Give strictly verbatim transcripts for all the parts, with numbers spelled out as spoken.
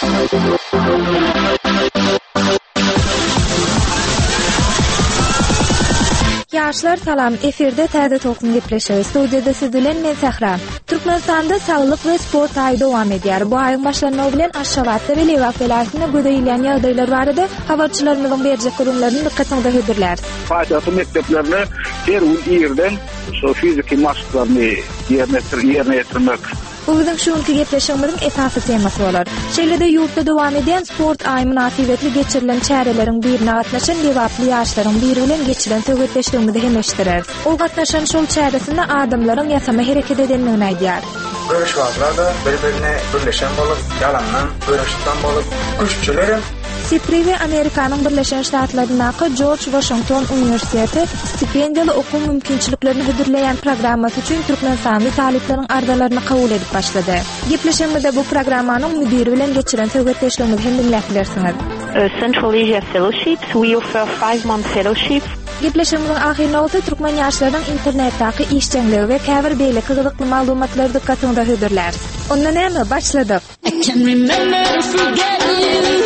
Yaşlar salam, efirde Täze Tokun gepleşýär. Studiýada siz bilen men Sahra. Türkmenistanda saglyk we sport aýy dowam edýär. Bu aýyň başlanyny bilen Aşgabatda we Lewak vilayatyna gödäýilen ýagdaýlar barada habarçylarymyzyň berjek gurumlaryny dikkatiniňde hödürler. Faýdaly mekdeplerine her ýerden şu fiziki maşklaryny ýerine ýetirmek. Bu bizim şuňky gepleşigimiziň esasy temasy bolar. Şeýlede ýurtda dowam eden sport aýy münasibetli geçirilen çäreleriň birine gatnaşan lewaply ýaşlaryň biri bilen geçirilen töwretleşdigimizi hemleşdirer. Ol gatnaşan şol çäresinde adamlaryň ýasama hereket edenligini aýdýar. Görüşwaglar da bir-birine birleşen bolup, ýalandan, görüşden bolup, güççülerim Siprivi Amerikanyň Birleşen Ştatlarynyňky George Washington Üniversiteti stipendiýaly okuw mümkinçiliklerini hödürleýän programmasy üçin Türkmenistanly talypleriň ardalaryny kabul edip başlady. Gepleşigimizde bu programmanyň müdiri bilen geçiren töwretleşigimizi hem dinläpdilersiňiz. Central Asia Fellowships, we offer five month fellowships. Gepleşigimiziň ahyrynda bolsa türkmen ýaşlarynyň internetdäki işçiňligi we käbir beýle gyzykly maglumatlary dikkatiňde hödürler. Ondan näme başladyk? I can remember to forget you.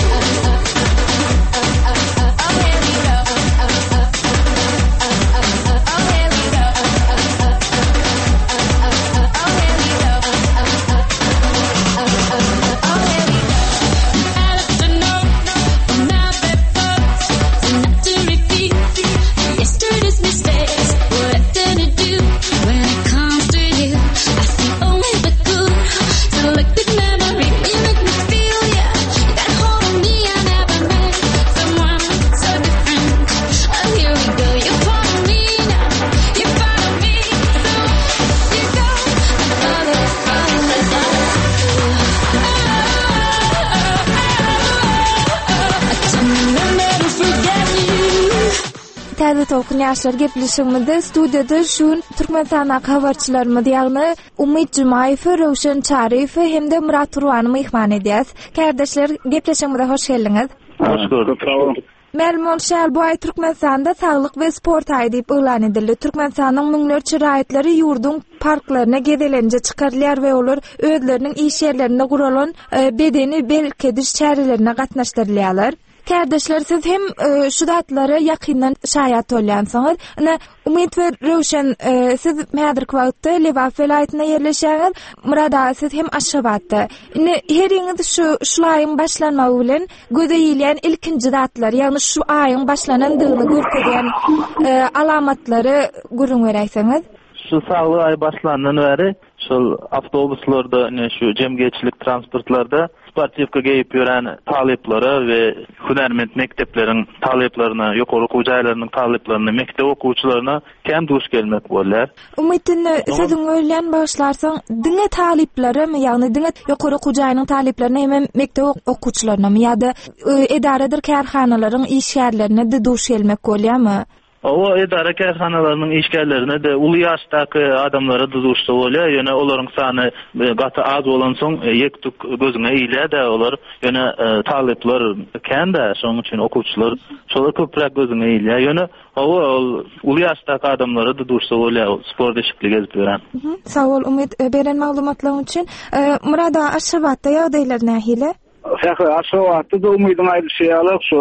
Täze Tokun ýaşlar gepleşigimizde studiýada şun Türkmenistana habarçylarymyz ýagny Umid Jumaýew, Rowşan Çaryf hemde Murat Turwany mehman edýäs. Kardeşler, gepleşigimizde hoş geldiňiz. Hoş gördük. Melmon şäl bu aý Türkmenistanda saglyk we sport aýy diýip elan edildi. Türkmenistanyň müňlerçe raýatlary ýurdun parklarına gedelenje çykarylýar we olar özleriniň iş ýerlerinde guralan bedeni belkediş çärelerine gatnaşdyrylýarlar. Kardeşler, siz hem e, şu datlara yakından şayat olýansyňyz. Ana Umid we Rowşan, e, siz mädirki wagtda Lewak vilayatyna ýerleşýäňiz. Murada siz hem Aşgabatda. Ine heriňiz şu şulaýyň başlanmagy bilen gödäýilen ilkinji datlar, ýagny şu aýyň başlanandygyny görkezýän e, alamatlary görüň beräýsiňiz. Şu saglyk aý başlandan beri şol awtobuslarda, ne şu jemgyýetçilik transportlarda sportivka geyip ýören talyplary we hunerment mektepleriň talyplaryna, ýokary okuw jaýlarynyň talyplaryna, mektep okuwçylaryna kem duş gelmek bolýar. Umytny siziň öýlen başlarsaň, diňe talyplarym, ýagny diňe ýokary okuw jaýynyň talyplaryna hem mektep okuwçylaryna ýa-da edaradyr kärhanalaryň işgärlerine de duş gelmek bolýarmy? O edara kärhanalarynyň işgärlerine de uly ýaşdaky adamlara da duşsa bolýar. Ýöne olaryň sany gaty az bolan soň ýektuk gözüňe ýylar da olar. Ýöne talyplar kende, şoň üçin okuwçylar şolar köpräk gözüňe ýylar. Ýöne o uly ýaşdaky adamlara da duşsa bolýar, sport eşikli gezip ýören. Sag ol Umid, beren maglumatlaryň üçin. Murada Aşgabatda ýagdaýlar nähile? Aşgabatda da Umydyň aýdyşýaly şu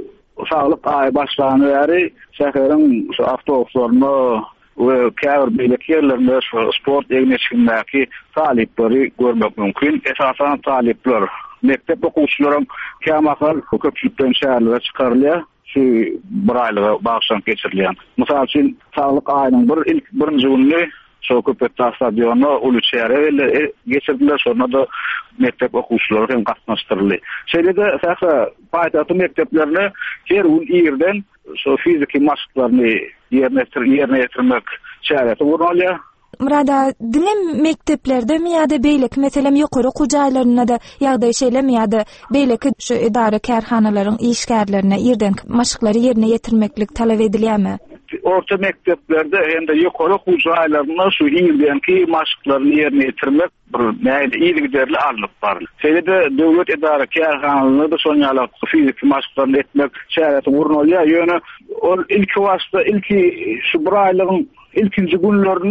saglyk aýy başlanyny bäri şäheriň şu awtobuslarynda we käbir beýlek ýerlerinde şu sport egneçindäki talypleri görmek mümkin. Esasan talypler mektep okuwçylaryň kämakal köpçülikden şäherlere çykarylýar. Şu bir aýlyga bagşan geçirilýän. Mysal üçin saglyk aýynyň bir ilk birinji günü şu köpetda stadionu Uluçere geçirdiler, sonra da mektep okuwçylary hem gatnaşdyryldy. Şeýlede sähä paýtaty mekteplerine her ýerden şu fiziki maşklaryny ýerine ýetirmek çäresi gurulýar. Murada, diňe mekteplerde mi ýa-da beýlek, meselem ýokary okuw jaýlaryna da ýagdaý şeýlemi ýa-da beýlek şu edara kärhanalaryň işgärlerine ýerden maşklary ýerine ýetirmeklik talap edilýärmi? Orta mekteplerde hem de ýokary okuw jaýlaryna şu ýerdenki maşklaryny ýerine ýetirmek bir näde ýygyderli alyp bar. Şeýlede döwlet edara kärhanalaryny da şonýala fiziki maşklaryny etmek çäresi gurulýar. Ýöne ol ilki wagtda ilki şu bir aýlygyň ilkinji günlerini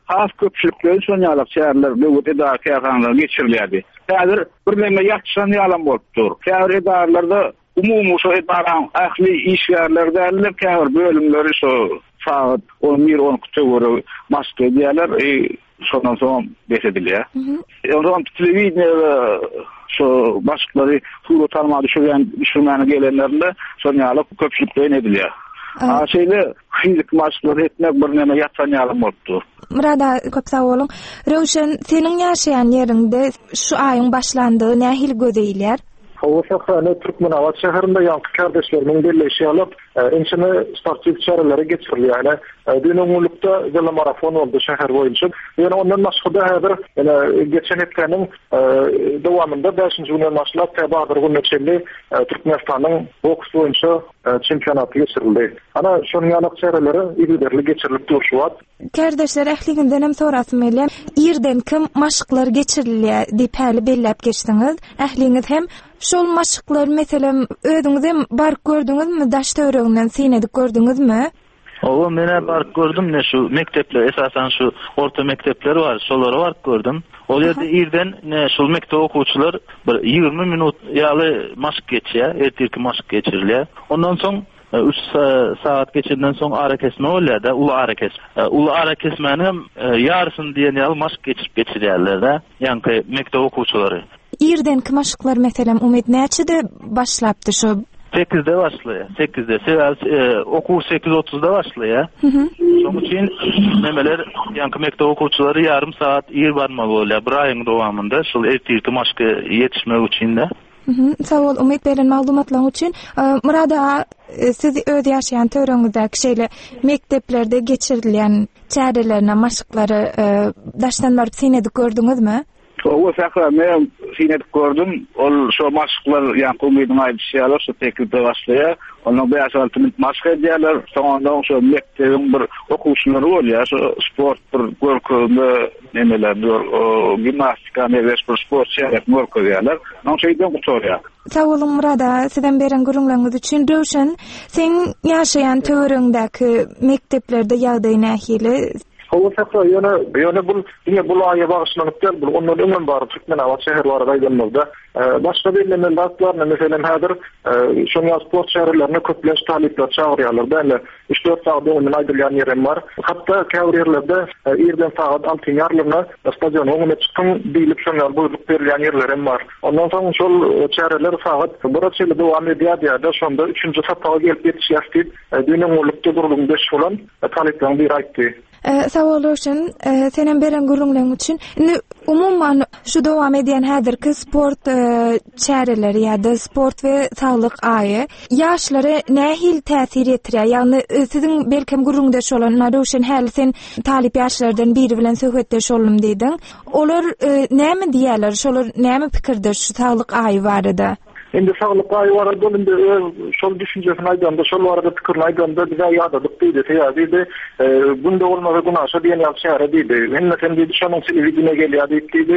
has köpçülükleri sonyalyk şäherler döwlet edara käýhanlar geçirilýärdi. Häzir bir näme ýatşan ýalan bolupdyr. Käýr edarlarda umumy şo edaran ähli işgärlerde käýr bölümleri şo saat on bir on iki göre maske diýerler. Şondan soň besedilýär. Ondan telewiziýa şo başlary surat tarma düşürýän düşürmäne gelenlerinde sonyalyk köpçülükleri edilýär. Ha şeýle fizik maçlary etmek bir näme ýatsan ýalym bolupdy. Murada köp sag bolun. Röwşen seniň ýaşaýan ýerinde şu aýyň başlandygy nähil gözeýler? Howasakany Türkmenabat şäherinde ýanky kardeşleriň birleşigi alyp, ençeme sportçy çaralary geçirilýär. Yani dünümlükde gala marafon oldu şäher boýunça. Yani ondan başga da häzir yani geçen hepdeniň dowamında beşinji günden başlap Tebadır günçeli Türkmenistanyň boks boýunça çempionaty geçirildi. Ana şonuň ýalyk çaralary ýygyrly geçirilip durýar. Kardeşler ähliginden hem sorasym gelýär. Ýerden kim maşyklar geçirilýär diýip häli belläp geçdiňiz. Ähliňiz hem şol maşyklar meselem özüňiz hem bar gördüňizmi? Daş töreginden sinedi gördüňizmi? O mene bark gördüm ne şu mektepler esasen şu orta mektepleri var şolary bark gördüm. O ýerde ýerden ne şol mektep okuwçylar bir ýygrimi minut ýaly maşyk geçýär, ertirki maşyk geçirilýär. Ondan soň üç saat geçenden soň ara kesme bolýar da, uly ara kesme. Uly ara kesmeni ýarsyny diýen ýaly maşyk geçirip geçirýärler da, ýani mektep okuwçylary. Ýerden kim maşyklar meselem umyt näçede başlapdy şu? sekizde başlıyor. sekizde. Seval e, oku sekiz otuzda başlıyor. Şoň üçin nemeler ýanky mektep okuwçylary yarım saat ýer barmaly bolýar. Bir aýyň dowamında şol ertirki maşky ýetişmek üçin de. Sağ ol, umyt beren maglumatlar üçin. Murada siz öz ýaşaýan töreňizdäki şeýle mekteplerde geçirilýän çärelerine maşyklary daşdan barıp sinedi gördüňizmi? O fakra men sinet gördüm. Ol şo maşyklar ýa komediýaň aýdyşýarlar şo tekilde başlaýar. Onuň beş altı minut maşk edýärler. Soňra şo mektebiň bir okuwçylary bolýar. Şo sport bir görkezde nemeler dur, gimnastika neves bir sport şäherek görkezýärler. Onuň şeýden gutarýar. Sağ olun Murada, sizden beren gurulmaňyz üçin Röwşen, sen ýaşaýan töwereňdäki mekteplerde ýagdaý nähili? Howasakda ýöne ýöne bul ýene bul aýa bagışlanyp gel, bul ondan öňden bary Türkmenabat şäherleri gaýdanmazda. Başga bilen dagtlarna meselem häzir şoňa sport şäherlerine köpleş talipler çagyrýarlar. Bäli üç dört saat öňden aýdylýan ýerim bar. Hatda käwrýerlerde ýerden saat alty ýarlygyna stadion öňüne çykyň diýilip şoňa buyruk berilýän ýerlerim bar. Ondan soň şol çäreler saat bir çyle dowam edýär-de şonda üçünji saptaga gelip ýetişýär diýip dünümlükde gurulmagy beş bolan talipler bir aýtdy. Sağ ol Röwşen, senem beren gurulmaň üçin. Umumyň şu dowam edýän häzirki sport çäreleri ýa-da sport we saglyk aýy ýaşlara nähil täsir etdirýär? Ýani siziň belkem gurulmaňda şolan Röwşen häli sen talip ýaşlardan biri bilen söhbetdeş bolum diýdiň. Olar näme diýerler? Şolar näme pikirdir şu saglyk aýy barada? Indi saglyk aýy barada indi şol düşünjesini aýdanda, şol barada pikirini aýdanda bize ýadadyk diýdi, täýdi. Bunda olmagy gunaşa diýen ýaly şäher diýdi. Menne sen diýdi şonuň silibine gelýär diýdi.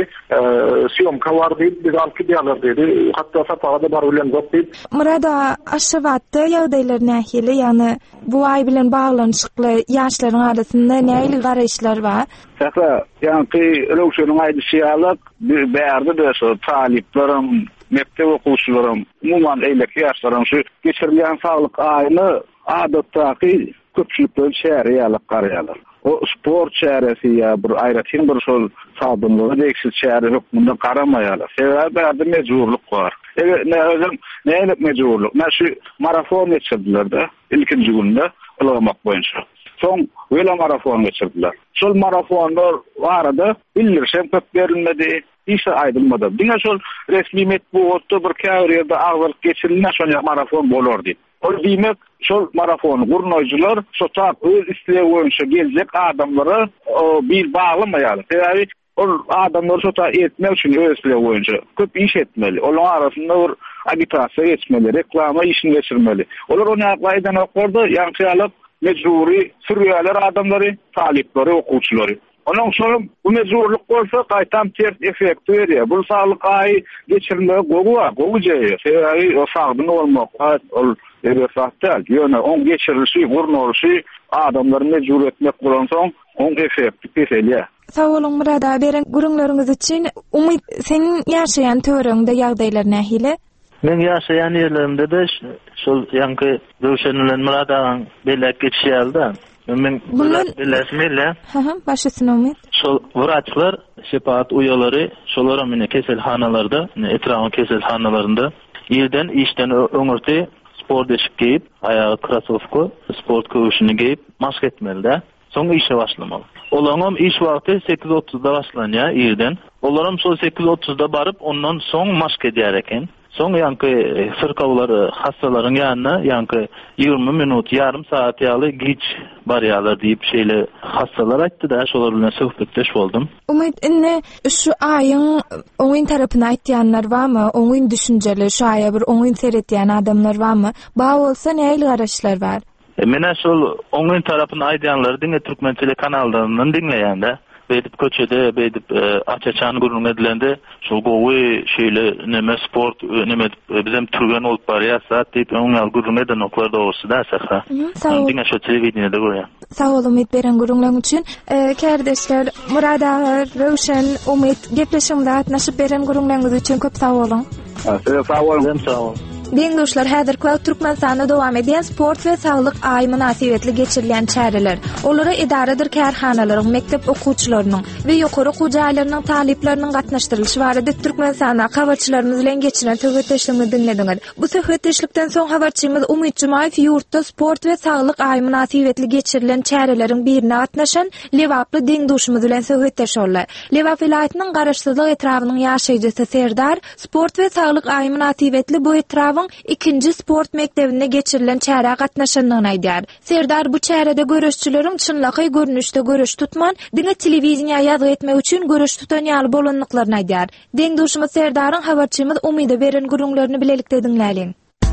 Syomka bar diýdi, biz alyp gidýärler diýdi. Hatda sapaga bar bilen zat diýdi. Murada aşawatda ýagdaýlar nähili, ýani bu aý bilen baglanyşykly ýaşlaryň arasynda nähili garaşlar bar? Sakra, ýani Röwşeniň aýdyşýalyk bir bärde de şo taliplerim mektep okuwçylarym, umumyň eýlek ýaşlaryň şu geçirilýän saglyk aýyny adatdaky köpçülükler şäher ýaly garýarlar. O sport şäheresi ýa bir aýratyn bir şol sabunlygy deksiz şäher hukmunda garamaýarlar. Sebäbi bärde mejburluk bar. Eger ne özüm näme mejburluk? Mä şu marafon geçirdiler de ilkinji günde ulamak boýunça. Soň wela marafon geçirdiler. Şol marafonlar barada bildirşem köp berilmedi. İşe aýdylmady. Diňe şol resmi metbuatda bir käwrýerde agzalyk geçirilýän şol marafon bolardy. O diýmek şol marafon gurnoýjylar şo taýp öz isleýi boýunça geljek adamlara bir baglamaýar. Täze ol adamlar şo taýp etmek üçin öz isleýi boýunça köp iş etmeli. Olaň arasynda bir agitasiýa geçmeli, reklama işini geçirmeli. Olar onu aýdan okurdy, ýa-da mejburi sürýärler adamlary, talipleri, okuwçylary. Onun şolum bu mezurluk bolsa gaýtam ters efekt berýär. Bu saglyk aýy geçirilmegi gowy bar, gowy jeýär. Seýäri o sagdyň bolmak, ol eger faktal, ýöne on geçirilýär, gurnalyşy adamlary mejbur etmek bolan soň on efektiv geçelýär. Sağ olun Murad abi, beren gurunlarınız için. Umid, senin yaşayan töwerňde ýagdaýlar nähili? Men yaşayan yerlerimde de şol ýanky Röşenlen Murad agaň belek geçýärdi. Men bileşmeli. Hı hı, başlasın Umid. Şol wraçlar, şepaat uýalary, şolara mene keselhanalarda, etrafy keselhanalarynda ýerden işden öňürti sport eşik giyip, ayağı krasovka, sport kövüşünü giyip, mask etmeli. Soň işe başlamaly. Olaram iş wagty sekiz otuzda başlanýar ýerden. Olaram şol sekiz otuzda baryp, ondan soň mask edýär eken. Soň ýanky sırkawlary hastalaryň ýanyna ýanky ýygrimi minut, ýarym saat ýaly giç barýarlar diýip şeýle hastalar aýtdy-da, şolar bilen söhbetdeş boldum. Umid, inne şu aýyň oňyn tarapyna aýtýanlar barmy? Oňyn düşünjeli, şu aýa bir oňyn seretýän adamlar barmy? Ba bolsa näil garaşlar bar? E, mene şol oňyn tarapyna aýdýanlary diňe türkmençeli kanallaryndan dinleýände, bedip köçede, bedip e, açaçan gurulma edilende, şol gowy şeýle neme sport, neme bizem türgen olup barýarsa, diýip oňal gurulma eden oklar dogrusu da saha. Diňe şo telewizionyda görýär. Sağ olun Umid, beren gurulmaň üçin. E, Kardeşler, Murad aga, Röşen, Umid, gepleşimde atnaşyp beren gurulmaňyz üçin köp sağ olun. Sağ olun. Sağ olun. Deňdoşlar, häzir Kwak Türkmenistanda dowam edýän sport we saglyk aý münasibetli geçirilen çäreler. Olara idaradyr kärhanalaryň, mektep okuwçylarynyň we ýokary hujaýlarynyň talyplarynyň gatnaşdyrylşy barada Türkmenistanda habarçylarymyz bilen geçiren töhretdeşligini dinlediňiz. Bu töhretdeşlikden soň habarçymyz Umid Jumaýew ýurtda sport we saglyk aý münasibetli geçirilen çäreleriň birine gatnaşan Lewaply deňdoşymyz bilen söhbetdeş boldy. Lewap vilayatynyň garaşsyzlyk etrawynyň ýaşaýjysy Serdar, sport we saglyk aý münasibetli bu etraw ikinci sport mektebinde geçirilen çäre gatnaşanlygyny aýdýar. Serdar bu çärede görüşçüleriň çynlaky görnüşde görüş tutman, diňe telewizionya ýazgy etmek üçin görüş tutan ýaly bolanlyklaryny aýdýar. Deňdoşymyz Serdaryň habarçymyz Umyda beren gurunlaryny bilelikde dinläliň.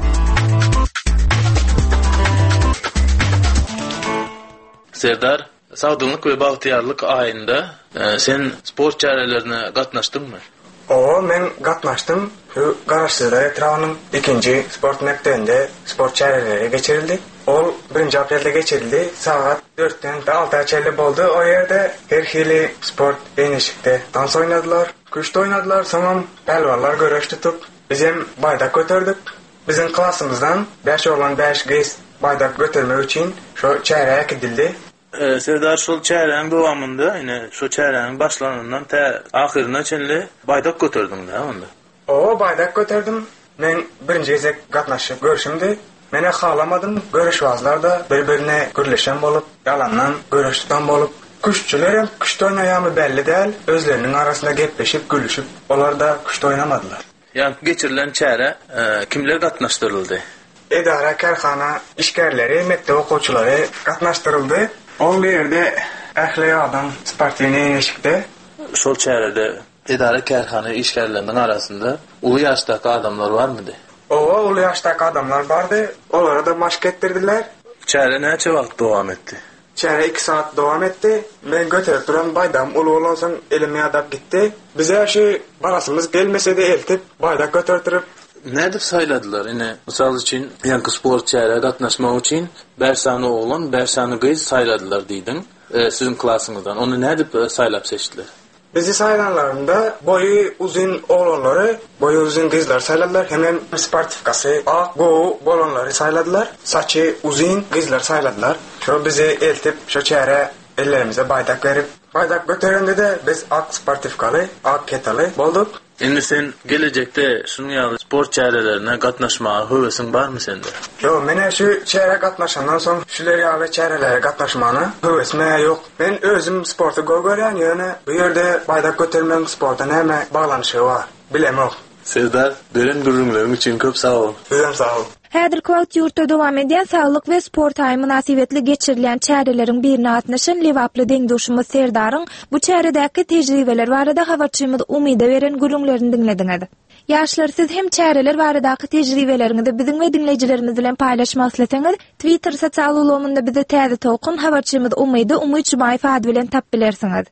Serdar, sagdylyk we bagtyarlyk aýynda e, sen sport çärelerine gatnaşdymmy? O, men gatnaşdym. Şu garaşsyzlyk etrawynyň ikinci sport mektebinde sport çäreleri geçirildi. Ol birinji aprelde geçirildi. Saat dörtten altıgacha boldu. O ýerde her hili sport beýneşikde dans oynadylar, güýçde oynadylar. Soňam pelwanlar görüş tutup bizem baýdak götürdük. Bizim klasymyzdan beş oglan beş gyz baýdak götürmek üçin şo çäre gidildi. E, Serdar, şol çäreň dowamynda, ýene şo çäreň başlanandan ta ahyryna çenli baýdak götürdüň-de onda. O, baýdak götürdüm. Men birinji gezek gatnaşyp görüşümdi. Mene halamadym. Görüş wazlarda bir-birine gürleşen bolup, yalandan görüş tutan bolup, güýççüler güýçde oýnaýamy belli däl, özleriniň arasynda gepleşip gülüşüp, olar da güýçde oýnamadylar. Ýani geçirilen çäre e, kimler gatnaşdyryldy? Edara, karhana işgärleri, mektep okuwçylary gatnaşdyryldy. Ol ýerde ähli adam sportini eşikde. Şol çärede edara, kärhana işgärleriniň arasynda uly ýaşdaky adamlar barmydy? O, uly ýaşdaky adamlar bardy. Olara da maşk etdirdiler. Çäre näçe wagt dowam etdi? Çäre iki saat dowam etdi. Men göterip duran baýdam uly bolansoň elime ýadap gitdi. Bize şu barasymyz gelmese-de eltip baýdak götürtürüp nädip saýladylar? Ine mysal üçin ýanky sport çäre gatnaşmak üçin bersany oglan, bersany gyz saýladylar diýdiň. E, sizin klasyňyzdan. Onu nädip saýlap seçdiler? Bizi saýlanlarynda boyu uzun oglanlary, boyu uzun gyzlar saýladylar. Hemen sportifkasy ak, gowy bolanlary saýladylar. Saçy uzun gyzlar saýladylar. Şo bizi eltip şo çäre ellerimize baýdak berip, baýdak götürende de biz ak sportifkaly, ak ketaly bolduk. Endi sen gelecekte şunu ýaly sport çärelerine gatnaşmaga höwesiň barmy sende? Yo, mene şu çäre gatnaşandan soň şular ýaly çärelere gatnaşmany höwesime ýok. Men özüm sporty görýän, ýöne bu ýerde baýdak götürmek sporta näme baglanyşy bar, bilemok. Serdar, beren gurrunlaryň üçin köp sag ol. Sizem sag ol. Häzir Kwak ýurtda dowam edýän saglyk we sport aý münasibetli geçirilen çäreleriň birine gatnaşan Lewaply deňdoşymyz Serdaryň bu çäredäki tejribeler barada habarçymyz Umyda beren gurrunlaryny dinlediňiz. Ýaşlar, siz hem çäreler baradaky tejribeleriňizi biziň we dinleýijilerimiz bilen paýlaşmak isleseňiz, Twitter sosial ulgamynda bize täze tokun habarçymyz Umyda Umyt Jumaýew ady bilen tap bilersiňiz.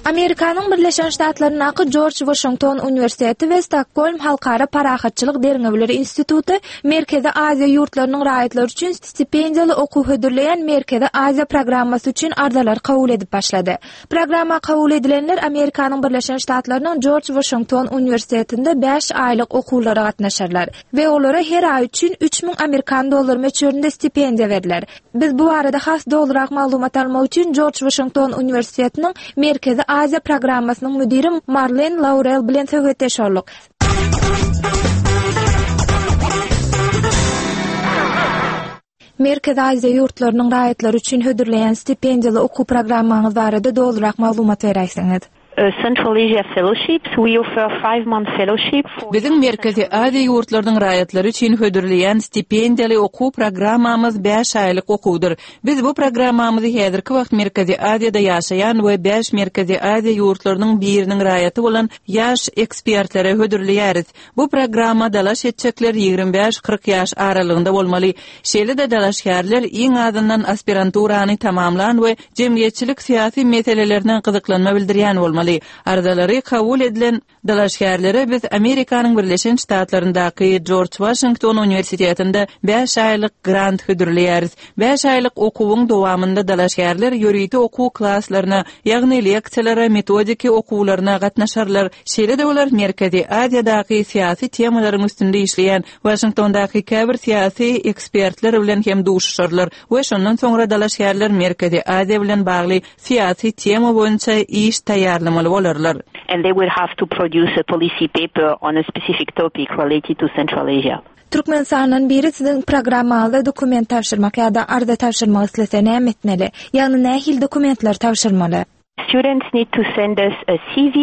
Amerikanyň Birleşen Ştatlarynyň George Washington Üniversiteti we Stockholm Halkara Parahatçylyk Derňewleri Institutu Merkezi Aziýa ýurtlarynyň raýatlary üçin stipendiýaly okuw hödürleýän Merkezi Aziýa programmasy üçin ardalar kabul edip başlady. Programma kabul edilenler Amerikanyň Birleşen Ştatlarynyň George Washington Üniversitetinde beş aýlyk okuwlara gatnaşarlar we olara her ay üçin üç miň Amerikan dollary meçhöründe stipendiýa berler. Biz bu arada has dolarak maglumat almak üçin George Washington Üniversitetiniň Merkezi Aziýa programmasynyň müdiri Marlene Laurel bilen söhbetleşýärlik. Merkezi Aziýa ýurtlarynyň raýatlary üçin hödürleýän stipendiýaly okuw programmaňyz barada dolarak maglumat berýärsiňiz. Central Asia Fellowships, we offer five month fellowship. Bizim Merkezi Aziýa ýurtlarynyň raýatlary üçin hödürleýän stipendiýaly okuw programmamyz beş aýlyk okuwdur. Biz bu programmamyzy häzirki wagt Merkezi Aziýada ýaşaýan we beş Merkezi Aziýa ýurtlarynyň biriniň raýaty bolan ýaş ekspertlere hödürleýäris. Bu programma dalaş etjekler ýigrimbi beş kırk ýaş aralygynda bolmaly. Şeýle-de dalaşkärler iň azyndan aspiranturany tamamlan we jemgyýetçilik syýasy meselelerine gyzyklanma bildirýän bolmaly. Ardalary kabul edilen dalaşkärlere biz Amerikanyň Birleşen Ştatlaryndaky George Washington Üniversitetinde beş aýlyk grant hödürleýäris. beş aýlyk okuwyň dowamında dalaşkärler ýörüýti okuw klasslaryna, ýagny leksiýalara, metodiki okuwlaryna gatnaşarlar. Şeýle-de olar Merkezi Aziýadaky syýasy temalaryň üstünde işleýän Washingtondaky käbir syýasy ekspertler bilen hem duşuşarlar we şondan soňra dalaşkärler Merkezi Aziýa bilen bagly syýasy tema boýunça iş taýýarlamaly bolarlar. And they will have to produce a policy paper on a specific topic related to Central Asia. Türkmenistan'ın biri sizin programmalı dokument tavşırmak ya da arda tavşırmak istese ne etmeli? Yani ne hil dokumentler tavşırmalı? Students need to send us a C V.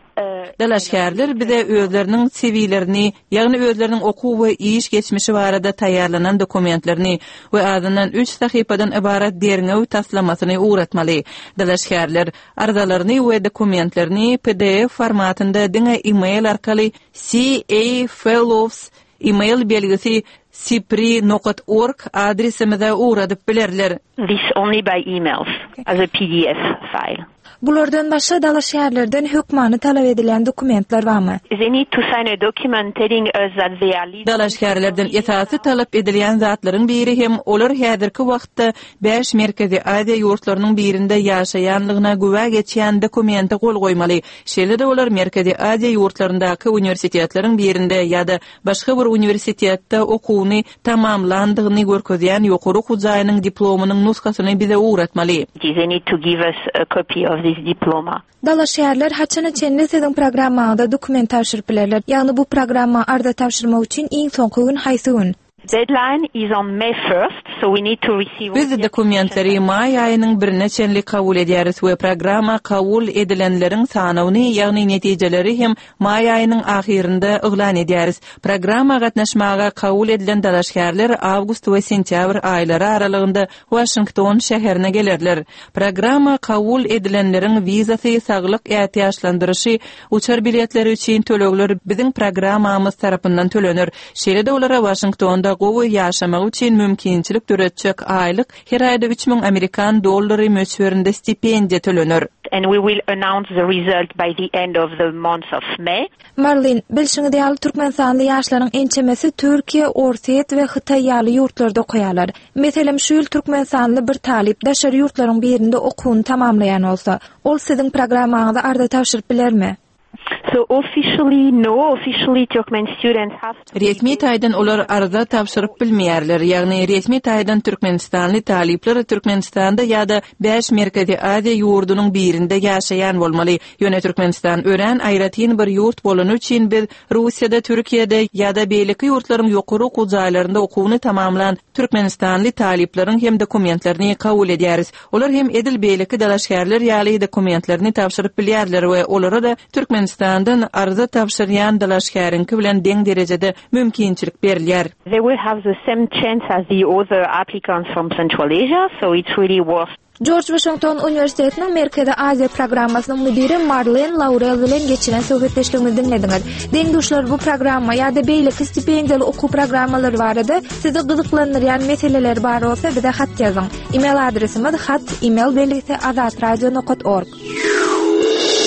Dalaşkärler bize özleriniň C V'lerini, ýagny özleriniň okuw we iş geçmişi barada taýýarlanan dokumentlerini we azyndan üç sahypadan ibarat derňew taslamasyny uğratmaly. Dalaşkärler ardalaryny we dokumentlerini P D F formatynda diňe e-mail arkaly C A Fellows e-mail belgisi cipri nokta org adresimize uğradyp bilerler. This only by emails as a P D F file. Bulardan başga dalaşkärlerden hökmany talap edilen dokumentler barmy? They need to sign a document telling us that they are legal. Dalaşkärlerden esasy talap edilen zatlaryň biri hem olar häzirki wagtda beş Merkezi Aziýa ýurtlarynyň birinde ýaşaýanlygyna güwä geçýän dokumenti gol goýmaly. Şeýle-de olar Merkezi Aziýa ýurtlaryndaky uniwersitetleriň birinde ýa-da başga bir uniwersitetde okuwny tamamlandygyny görkezýän ýokary hujaýynyň diplomynyň nuskasyny bize uğratmaly. They need to give us a copy of this diploma. Dalaşkärler haçany çenli sizin programmada dokument tavşyryp bilerler. Ýagny bu programma arda tavşyrmak üçin iň soňky gün haýsy gün? Deadline is on May first, so we need to receive. Biz dokumentleri may aýynyň birine çenli kabul edýäris we programma kabul edilenleriň sanawyny ýagny netijeleri hem may aýynyň ahirinde uglan edýäris. Programma gatnaşmaga kabul edilen dalaşkärler awgust we sentyabr aýlary aralygynda Washington şäherine gelerler. Programma kabul edilenleriň wizasy, saglyk ähtiýaçlandyryşy, uçar biletleri üçin tölegler biziň programmamyz tarapyndan tölenir. Şeýle-de olara Washingtonda gowy ýaşamak üçin mümkinçilik döretjek aýlyk her aýda üç miň Amerikan dollary möçberinde stipendiýa tölenir. And we will announce the result by the end of the month of May. Marlin, bilşiňi diýäl Türkmenistanly ýaşlaryň ençemesi Türkiýe, Orset we Hytaý ýaly ýurtlarda okuýarlar. Meselem şu ýyl Türkmenistanly bir talip daşary ýurtlaryň birinde okuwyny tamamlaýan bolsa, ol siziň programmaňyzda arda tavşyryp bilermi? So officially, no, officially Turkmen students have to... Resmi taýdan olar arda tavşyryp bilmeýärler. Ýagny resmi taýdan Türkmenistanly talipler Türkmenistanda ýa-da beş Merkezi Aziýa ýurdunyň birinde ýaşaýan bolmaly. Ýöne Türkmenistan ören aýratyn bir ýurt bolany üçin biz Russiýada, Türkiýede ýa-da beýleki ýurtlaryň ýokary okuwjaýlarynda okuwyny tamamlan Türkmenistanly talipleriň hem dokumentlerini kabul edýäris. Olar hem edil beýleki dalaşkärler ýaly dokumentlerini tavşyryp bilýärler we olara da Türkmenistandan arza tavşyrýan dalaşkärinki bilen deň derejede mümkinçilik berilýär. They will have the same chance as the other applicants from Central Asia, so it's really worth. George Washington Üniversitetiniň Merkezi Aziýa programmasynyň müdiri Marlene Laurel bilen geçiren söhbetleşigimizi dinlediňiz. Deňdoşlar, bu programma ýa-da beýleki stipendiýaly okuw programmalary barada sizi gyzyklandyrýan meseleler bar bolsa bize hat ýazyň. E-mail adresimiz hat email belgisi azat radio nokta org.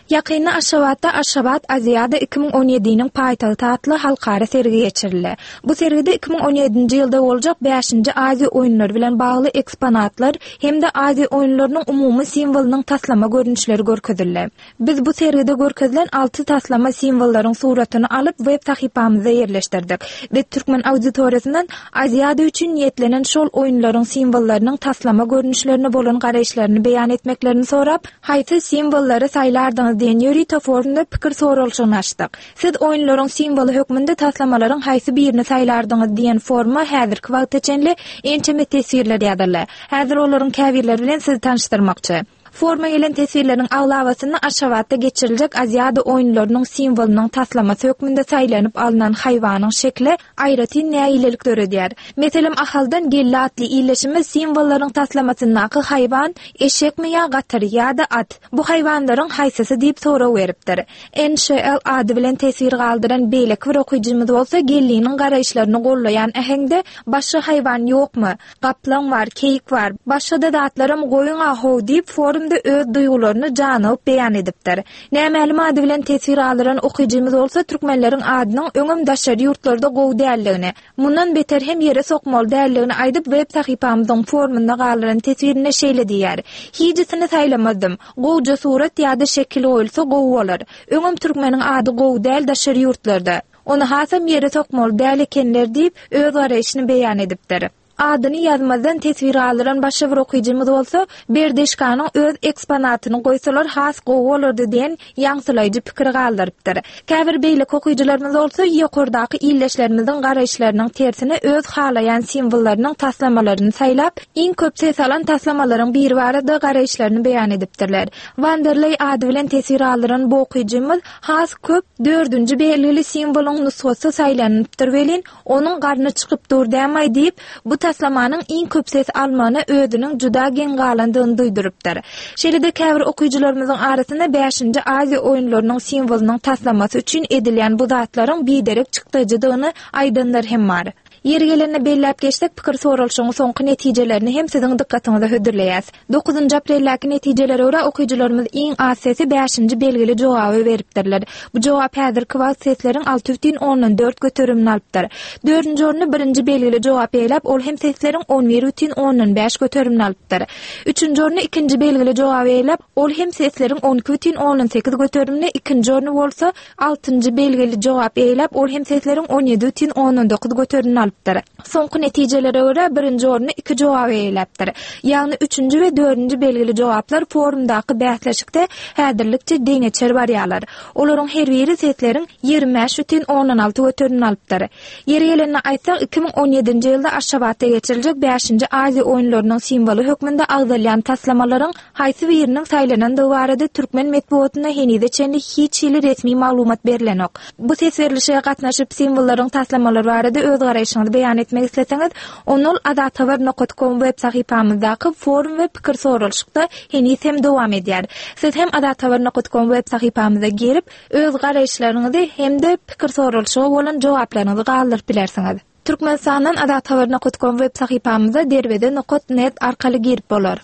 Ýakyny Aşgabatda Aşgabat Aziýada iki ming on ýediniň paýtagty atly halkara sergi geçirildi. Bu sergide iki ming on ýedinji ýylda boljak beşinji Aziýa oýunlary bilen bagly eksponatlar hem de Aziýa oýunlarynyň umumy simwolunyň taslama görnüşleri görkezildi. Biz bu sergide görkezilen alty taslama simwollaryň suratyny alyp web sahypamyza ýerleşdirdik we türkmen auditoriýasyndan Aziýada üçin niýetlenen şol oýunlaryň simwollarynyň taslama görnüşlerini bolan garaýşlaryny beýan etmeklerini sorap, haýsy simwollary saýlardyňyz diýen ýöri forumda pikir sorulşyny açdyk. Siz oýunlaryň simwolu hökmünde taslamalaryň haýsy birini saýlardyňyz diýen forma häzirki wagtda çenli ençeme tesirler ýazdylar. Häzir olaryň käbirleri bilen sizi tanışdyrmakçy. Forma gelen tesirleriň aglawasyny Aşgabatda geçiriljek Aziýada oýunlarynyň simwolunyň taslamasy hökmünde saýlanyp alynan haýwanyň şekli aýraty näýilelik töredýär. Meselem ahaldan gelli atly iýleşimi simwollaryň taslamasynaky haýwan eşekmi ýa gatyr ýa-da at. Bu haýwanlaryň haýsysy diýip soraw beripdir. N Ş L ady bilen tesir galdyran beýlek bir okuyjymyz bolsa gelliniň garaýşlaryny gollaýan ähengde başga haýwan ýokmy? Gaplan bar, keyik bar. Başga da zatlarym goýun ahaw diýip forum öz duýgularyny janyp beýan edipdir. Nämälim ady bilen tesir alyran okuyjymyz bolsa türkmenleriň adynyň öňüm daşary ýurtlarda gowy däldigini, mundan beter hem ýere sokmaly däldigini aýdyp web sahypamyzyň forumynda galyran tesirine şeýle diýär. Hiçisini saýlamadım. Gowja surat ýa-da şekil goýulsa gowy bolar. Öňüm türkmeniň ady gowy däl daşary ýurtlarda. Onu hasam ýere sokmaly däl ekenler diýip öz garaýşyny beýan edipdir. Adyny ýazmadan tesir alyran başga bir okuyjymyz bolsa, Berdeşkanyň öz eksponatyny goýsalar has gowy bolardy diýen ýaňsylaýjy pikir galdyrypdyr. Käbir beýlek okuyjylarymyz bolsa, ýokurdaky iýleşlerimizden garaýşlarynyň tersine öz halaýan simwollarynyň taslamalaryny saýlap, iň köp ses alan taslamalaryň biri barada garaýşlaryny beýan edipdirler. Wanderley ady bilen tesir alyran bu okuyjymyz has köp dördünji belgili simwoluň nusgasy saýlanypdyr welin, onuň garny çykyp dur dämay diýip bu taslamanyň iň köp ses almany özüniň juda geň galandygyny duýdurypdyr. Şeýle-de käbir okuyjylarymyzyň arasynda beşinji Aziýa oýunlarynyň simwolunyň taslamasy üçin edilýän bu zatlaryň biderek çykdyjydygyny aýdynlar hem bar. Yer gelene belläp geçdik pikir sorulşynyň soňky netijelerini hem siziň dikkatiňize hödürleýäs. dokuzunji aprelläki netijelere görä okuyjylarymyz iň az sesi beşinji belgili jogaby beripdirler. Bu jogap häzirki wagt sesleriň alty butun ondan dört göterimini alypdyr. dördünji orny birinji belgili jogap eýlep, ol hem sesleriň on bir butun ondan beş göterimini alypdyr. üçünji orny ikinji belgili jogap eýlep, ol hem sesleriň on iki butun ondan sekiz göterimini, ikinji orny bolsa altynjy belgili jogap eýlep, ol hem sesleriň on ýedi butun ondan dokuz göterimini alypdyr. Soňky netijelere görä birinji orny iki jogap eýlepdir. Ýagny üçünji we dördünji belgili jogaplar forumdaky bäsleşikde häzirlikçe deňeçer barýarlar. Olaryň her biri sesleriň ýigirmi beş butun ondan alty göterimini alypdyr. Ýeri gelende aýtsak iki ming on ýedinji ýylda Aşgabatda geçiriljek beşinji Aziýa oýunlarynyň simwolu hökmünde agdalýan taslamalaryň haýsy biriniň saýlanandygy barada türkmen medeniýetine henüde çenli hiç ýyly resmi maglumat berilenok. Bu ses berilişige gatnaşyp simwollaryň taslamalary barada öz garaýşyňyzy beýan etmek isleseňiz, onol adathabar nokta com web sahypamyzdaky forum we pikir sorulşykda henüz hem dowam edýär. Siz hem adathabar nokta com web sahypamyza girip öz garaýşlaryňyzy hem de pikir sorulşyga bolan jogaplaryňyzy galdyryp bilersiňiz. Türkmenistandan adathabar nokta com web sahypamyza derbede nokta net arkaly girip bolar.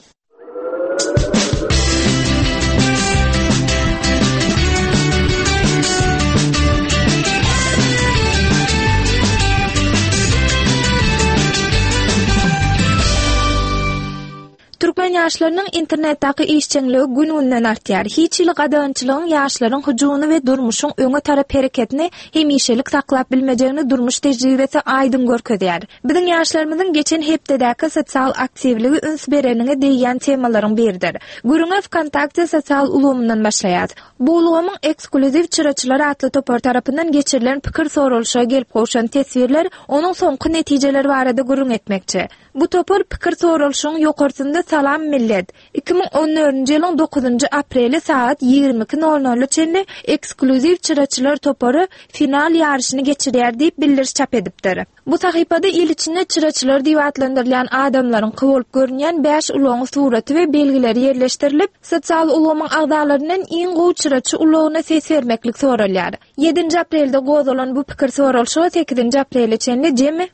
Türkmen ýaşlarynyň internetdaky işçiligi gün-günden artýar. Hiç ýyl gadançylygyň ýaşlaryň hujuny we durmuşyň öňe tarap hereketini hemişelik saklap bilmejegini durmuş tejribesi aýdyn görkezýär. Biziň ýaşlarymyzyň geçen hepdedäki sosial aktivligi üns bereniňe diýen temalaryň biridir. Görüňe WKontakte sosial ulgamyndan başlaýar. Bu ulgamyň ekskluziw çyraçylar atly topar tarapyndan geçirilen pikir sorulşyga gelip goşan tesirler onuň soňky netijeleri barada gürrüň etmekçi. Bu topar pikir sorulşynyň ýokarysynda Salam millet. iki ming on dördünji ýylyň dokuzunji apreli saat ýigirmi iki nol nol çenli ekskluziw çyraçylar topary final ýarşyny geçirýär diýip bildiriş çap edipdir. Bu sahypada il içinde çyraçylar diýip adlandyrylýan adamlaryň kybolup görünýän beş ulagyň suraty we belgileri ýerleşdirilip, sosial ulgamyň agdalaryndan iň gowy çyraçy ulagyna ses bermeklik soralýar. ýedinji aprelde gozalan bu pikir sorulşy sekizinji aprele çenli jemi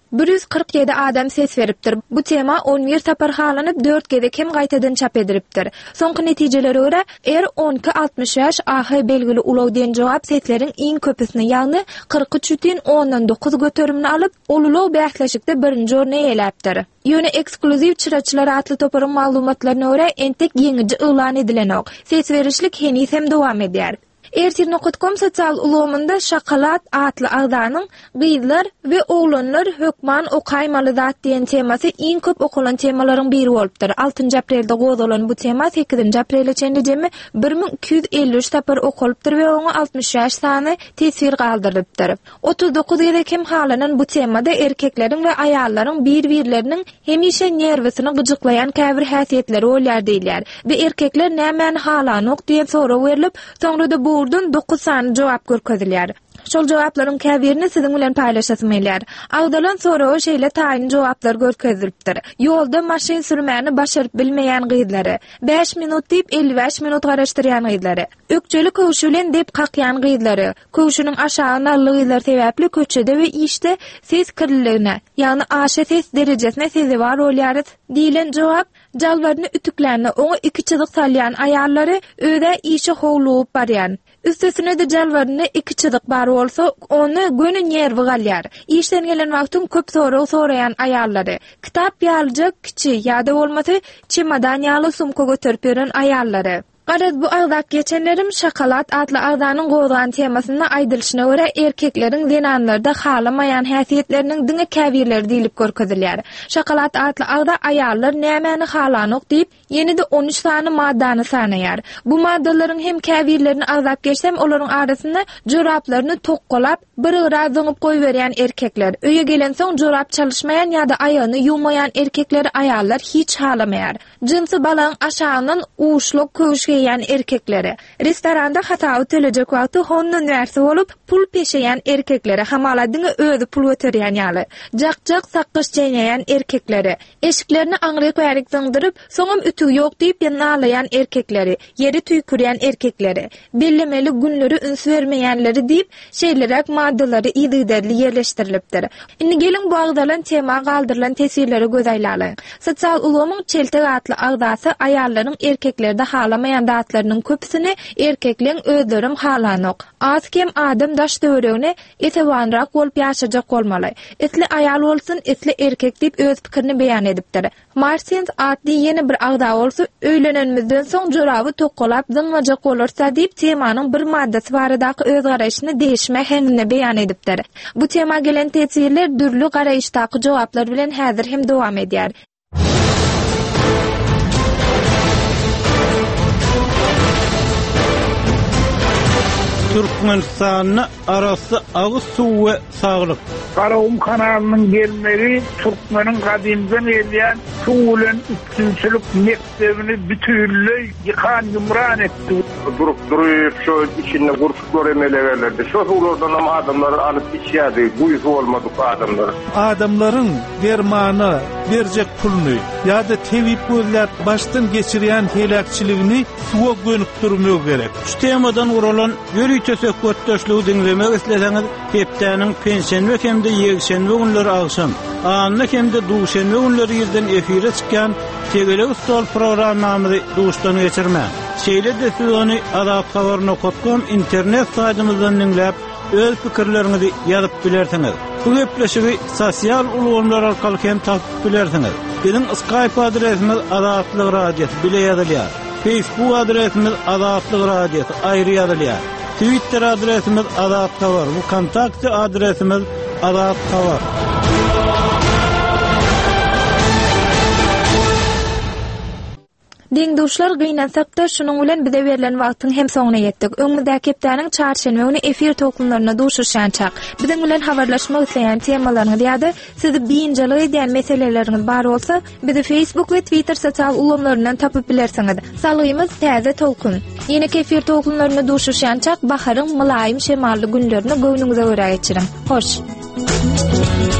bir yüz kırk yedi adam ses veripdir. Bu tema on bir tapar halanyp dört gede kem gaýtadan çap edilipdir. Soňky netijelere görä er on iki altmış beş A H belgili ulawdan jogap sesleriň iň köpüsini ýagny kırk üç бүтүn ondan dokuz götürümini alyp ululaw bähleşikde birinji orna eýläpdir. Ýöne ekskluziw çıraçylar atly toparyň maglumatlaryna görä entek ýeňiji ýylan edilenok. Ses verişlik henüz hem dowam edýär. Ertir nokta com sosial ulgamynda şokolad atly agdanyň gyzlar we oglanlar hökman okaymaly zat diýen temasy iň köp okulan temalaryň biri bolupdyr. altynjy aprelde gozalan bu tema sekizinji aprelde çenli jemi bir ming iki yüz elli üç tapar okulypdyr we oňa altmış beş sany tesir galdyrypdyr. otuz dokuz ýyl kim halanan bu temada erkekleriň we aýallaryň bir-birleriniň hemişe nerwysini gyjyklayan käbir häsiýetleri bolýar diýilýär we erkekler näme halanok diýen soraw berilip soňra da bu Buradan dokuz sany jogap görkezilýär. Şol jogaplaryň käbirini siziň bilen paýlaşasym gelýär. Agdalan soraw şeýle taýyn jogaplar görkezilipdir. Ýolda maşyn sürmäni başaryp bilmeýän gyzlary, beş minut diýip elli beş minut garaşdyrýan gyzlary, ökçeli köwşülen diýip kakýan gyzlary, köwşüniň aşağı narlygylar sebäpli köçede we işde ses kirliligine, ýani aşa ses derejesine sezebar bolýar diýilen jogap jalwaryny ütüklerini oňa iki çyzyk salýan aýallary öýde işe howlup barýan. Üstesine de jalwaryny iki çyzyk bar bolsa, onu göni nerwi galýar. İşden gelen wagtyň köp soraw sorayan aýallary, kitap ýalyjak kiçi ýa-da bolmasa çemadan ýaly sumka göterip beren aýallary. Garaz bu agdak geçenlerim şokolad atly agdanyň gowgan temasyna aýdylyşyna görä erkekleriň zenanlarda halamayan häsiýetleriniň diňe käbirleri diýilip görkezilýär. Şokolad atly agda aýallar nämäni halanok diýip ýene-de on üç sany maddany sanaýar. Bu maddalaryň hem käbirlerini agdak geçsem olaryň arasynda joraplaryny tokkolap bir ýyra zyňyp goýberýän erkekler, öýe gelen soň jorap çalışmayan ýa-da aýagyny ýuwmayan erkekleri aýallar hiç halamaýar. Jinsy balaň aşagyndan uşluk köwüşge ýan erkekleri, restoranda hata ötelejek wagty hondan wärsi bolup pul peşeýän erkekleri, hamaladyňy özü pul göterýän ýaly, jak-jak sakkyş çeýneýän erkekleri, eşiklerini aňryk wärik zyňdyryp, soňam ütü ýok diýip ýanalaýan erkekleri, ýeri tüýkürýän erkekleri, bellemeli günleri üns bermeýänleri diýip şeýlerek maddalary ýygyderli ýerleşdirilipdir. Indi gelin bu agdalan tema galdyrylan tesirleri gözaýlaly. Sosial ulgamyň çeltek atly agdasy aýallaryň erkeklerde halamaýan datlarynyň köpüsini erkekleň özlerim halanok. Az kem adam daş döwregine etewanrak bolup ýaşajak bolmaly. Etli aýal bolsun, etli erkek diýip öz pikirini beýan edipdir. Martians atly ýene bir agda bolsa öýlenenmizden soň joraby tokkolap zyňmajak bolarsa diýip temanyň bir maddasy baradaky öz garaşyny değişme hengine beýan edipdir. Bu tema gelen tesirler dürlü garaýyşdaky jogaplar bilen häzir hem dowam edýär. Türkmenistan'ın arası ağız suw we saglyk. Garawum kanalynyň gelmegi Türkmeniň gadymdan gelýän suw bilen üçinçilik mektebini bütünlüğ yıkan yumran etdi. Durup durup şo içinde gursuklar emelelerdi. Şo suwlardan hem adamlar alyp içýärdi. Bu ýyl bolmadyk adamlar. Adamlaryň dermany, berjek pulny ýa-da tewip gözläp başdan geçirýän helakçiligini suwa gönükdirmek gerek. Şu temadan guralan Tösek götdöşlüğü dinlemek isleseňiz, hepdeniň pensiýa hemde ýekşenbe günleri agşam, anna hemde duşenbe günleri ýerden efire çykýan Tegeleg stol programmamy duşdan geçirme. Şeýle de siz ony azap habar nokta com internet saýtymyzdan dinläp, öz pikirleriňizi ýazyp bilersiňiz. Bu gepleşigi sosial ulgamlar arkaly hem tapyp bilersiňiz. Biziň Skype adresimiz Azaplyk Radio bile ýazylýar. Facebook adresimiz Azaplyk Radio aýry ýazylýar. Twitter adresimiz Azap Habar. Bu kontakt adresimiz Azap Habar. Diňduşlar gynansak-da şunuň bilen bize berilen wagtyň hem soňuna ýetdik. Öňümizde hepdeniň çarşenbe güni efir tokunlaryna duşuşançak. Biziň bilen habarlaşmak isleýän temalaryňyz ýa-da sizi biňjeli edýän meseleleriňiz bar bolsa, bizi Facebook we Twitter sosial ulamlaryndan tapyp bilersiňiz. Salgymyz täze tokun. Ýene efir tokunlaryna duşuşançak baharyň mylaýym şemally günlerini göwnüňize görä geçiriň. Hoş.